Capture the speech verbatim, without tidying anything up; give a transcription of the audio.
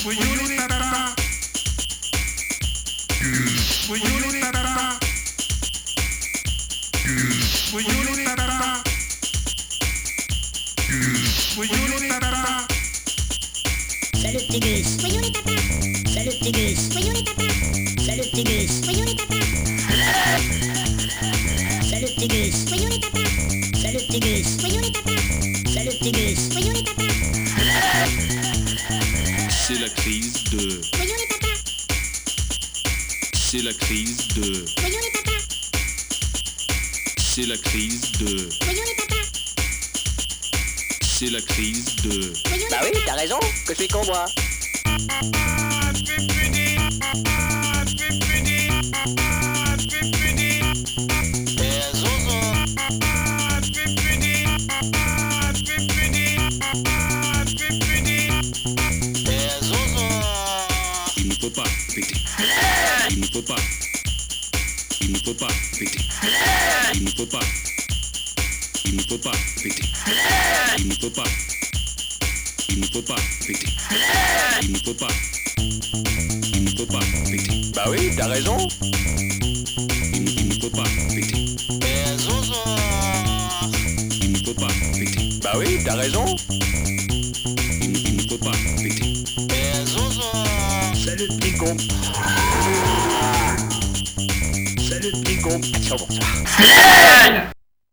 Salut petit Gus. Voyons les tatas. Salut petit Gus. Voyons les tatas. Salut petit Gus. Voyons les tatas. Salut petit Gus. Voyons les tatas. Salut petit Gus. Voyons les tatas. Salut petit Gus. Voyons les tatas. C'est la crise de. Voyons les tatas. C'est la crise de. Voyons les tatas. C'est la crise de. Voyons les tatas. C'est la crise de. Voyons Bah les oui, tatas. t'as raison, que je suis con moi. Il ne faut pas péter. Il ne faut pas. Il ne faut pas péter. Il ne faut pas. Il ne faut pas péter. Il ne faut pas. Il ne faut pas péter. Il ne faut pas. Il ne faut pas péter. Bah oui, t'as raison. Il ne, il ne faut pas péter. Il ne faut pas péter. Bah oui, t'as raison. Il ne, il ne faut pas péter. Salut petit con. Salut petit con. Ciao, bonsoir.